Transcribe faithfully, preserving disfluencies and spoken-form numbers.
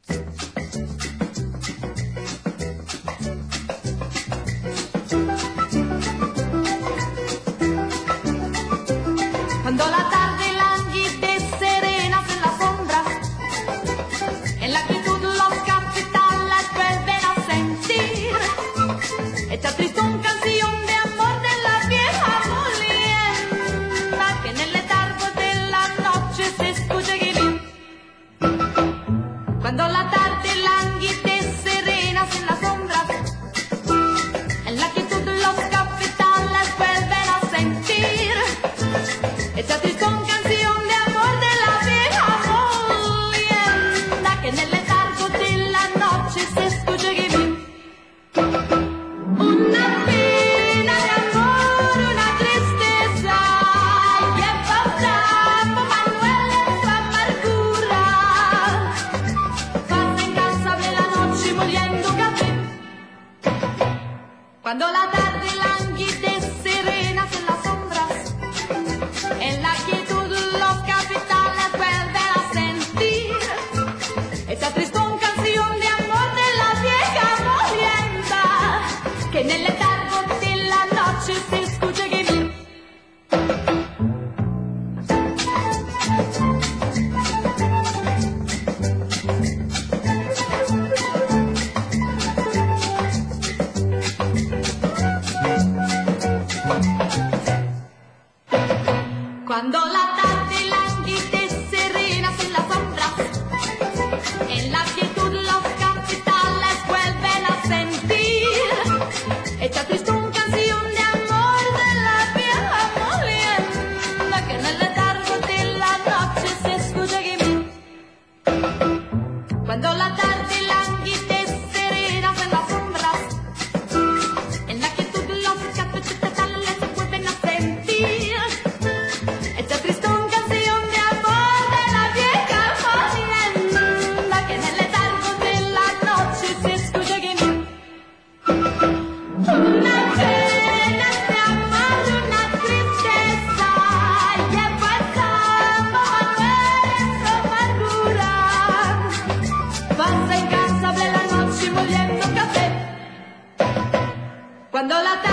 Cuando la tarde languide serena en las sombras, en la quietud los capitales vuelven a sentir esta tristón canción de amor de la vieja molienda que en el letargo de la noche se escucha gemir. Cuando la tarde languide serena en las sombras, en la quietud los capitales vuelven a sentir esta tristón canción de amor de la vieja molienda que en el letargo de la noche se escucha gemir. Una pena de amor, una tristeza lleva San Manuel en su amargura. Pasa incansable la noche moliendo café. Cuando la tarde languide serena en las sombras, en la quietud los capitales vuelven a sentir esta tristón canción de amor de la vieja molienda que en el letargo de la noche se escucha gemir. Cuando la tarde languide serena en las sombras, en la quietud los capitales vuelven a sentir esta tristón canción de amor de la vieja molienda que en el letargo de la noche se escucha gemir. Cuando la tarde languide serena en las sombras, en la quietud los capitales vuelven a sentir esta tristón canción de amor de la vieja molienda que en el letargo de la noche se escucha gemir. Una pena de amor, una tristeza lleva San Manuel en su amargura. Pasa incansable la noche moliendo café. Cuando la